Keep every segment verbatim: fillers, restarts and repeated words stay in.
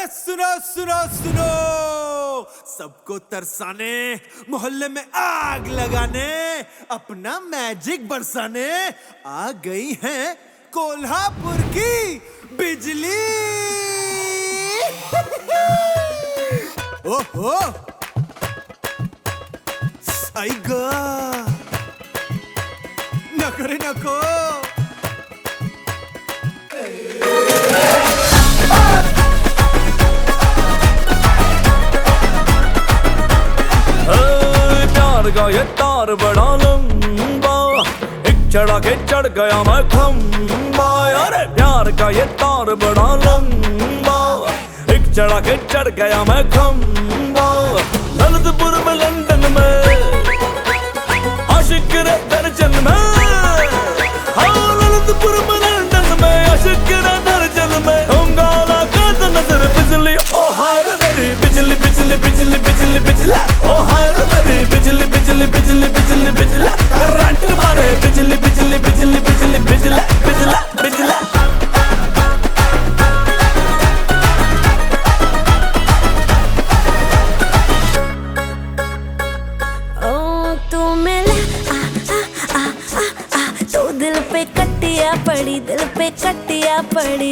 सुनो सुनो सुनो, सबको तरसाने, मोहल्ले में आग लगाने, अपना मैजिक बरसाने आ गई है कोल्हापुर की बिजली। ओहो साईगा, नको रे नको। का ये तार बड़ा लंबा, एक चढ़ा के चढ़ गया मैं खंबा। अरे प्यार का ये तार बड़ा लंबा, एक चढ़ा के चढ़ गया मैं खंबा। ललितपुर में लंदन में आशिक रे दर्जन में, हाँ ललितपुर में लंदन में आशिक रे दर्जन में। गाला का नजर बिजली, ओ हाय मेरी बिजली बिजली बिजली बिजली बिजली, ओ हाय मेरी बिजली बिजली बिजली बिजली बिजली। करंट मारे बिजली बिजली बिजली बिजली बिजली बिजली बिजली। ओ तू मिला आ आ आ आ आ, तो दिल पे कटिया पड़ी, दिल पे कटिया पड़ी।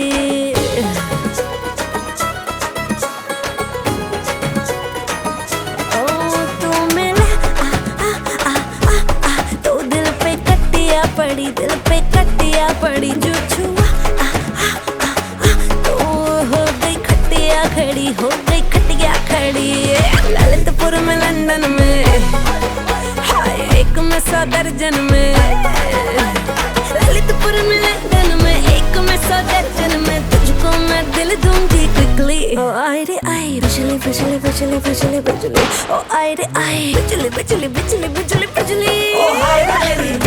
पड़ी दिल पे कटिया पड़ी, जो छुआ आ, आ, आ, आ, तो हो गई खटिया खड़ी, हो गई खटिया खड़ी। ललितपुर में लंदन में, हाय एक में सौ दर्जन में। ललितपुर में लंदन में, एक में सौ दर्जन में। तुझको मैं दिल दूंगी क्विकली। ओ आई रे आई बिजली बिजली बिजली बिजली बिजली, ओ आई रे आई बिजली बिजली बिजली बिजली बिजली। ओ हाय रे